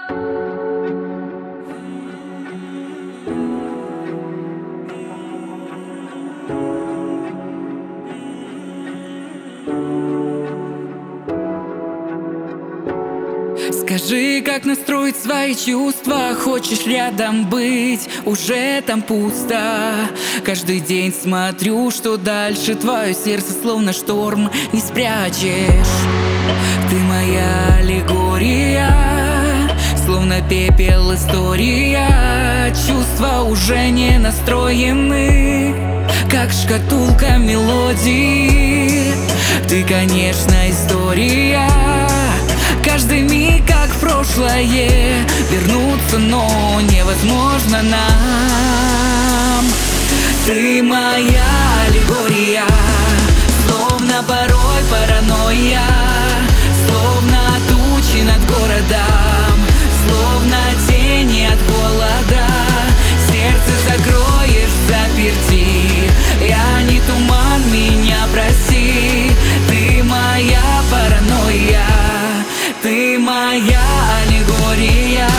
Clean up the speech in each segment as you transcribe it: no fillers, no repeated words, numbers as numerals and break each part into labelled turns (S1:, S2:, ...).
S1: Скажи, как настроить свои чувства? Хочешь рядом быть? Уже там пусто. Каждый день смотрю, что дальше. Твое сердце словно шторм не спрячешь. Ты моя аллегория, словно пепел история. Чувства уже не настроены, как шкатулка мелодии. Ты, конечно, история. Каждый миг как в прошлое. Вернуться, но невозможно нам. Ты моя аллегория, словно порой паранойя, словно тучи над городом, словно тени от голода. Сердце закроешь заперти, я не туман, меня прости. Ты моя паранойя, ты моя аллегория.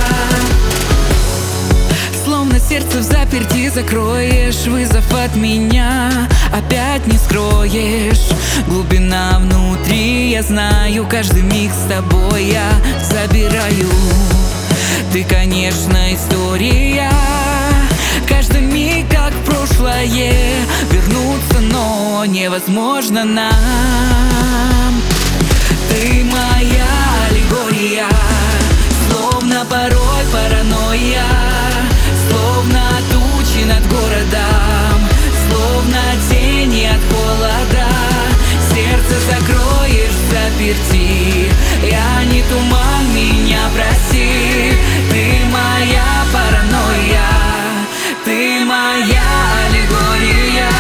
S1: Словно сердце в заперти закроешь, вызов от меня опять не скроешь. Глубина внутри, я знаю, каждый миг с тобой я забираю. Ты, конечно, история. Каждый миг как в прошлое. Вернуться, но невозможно нам. Ты моя аллегория, словно порой паранойя, словно тучи над городом, словно тени от холода. Сердце закроешь заперти, я не туман, меня прости. Ты моя паранойя, ты моя аллегория.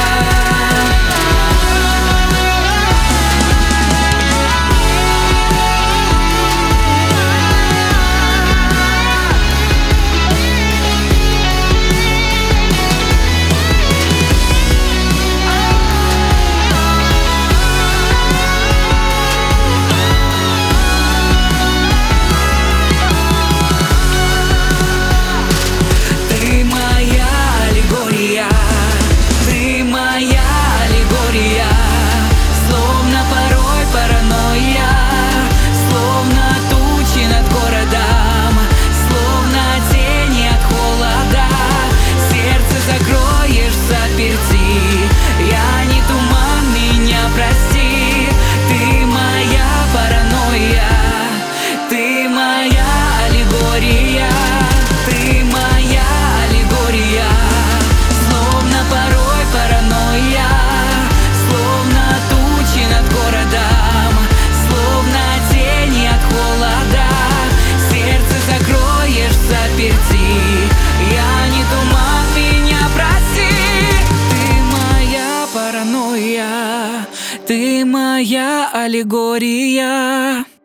S1: Я не туман, меня прости. Ты моя паранойя, ты моя аллегория. Ты моя аллегория, словно порой паранойя, словно тучи над городом, словно тени от холода. Сердце закроешь заперти, я не туман, меня прости. Паранойя, ты моя аллегория.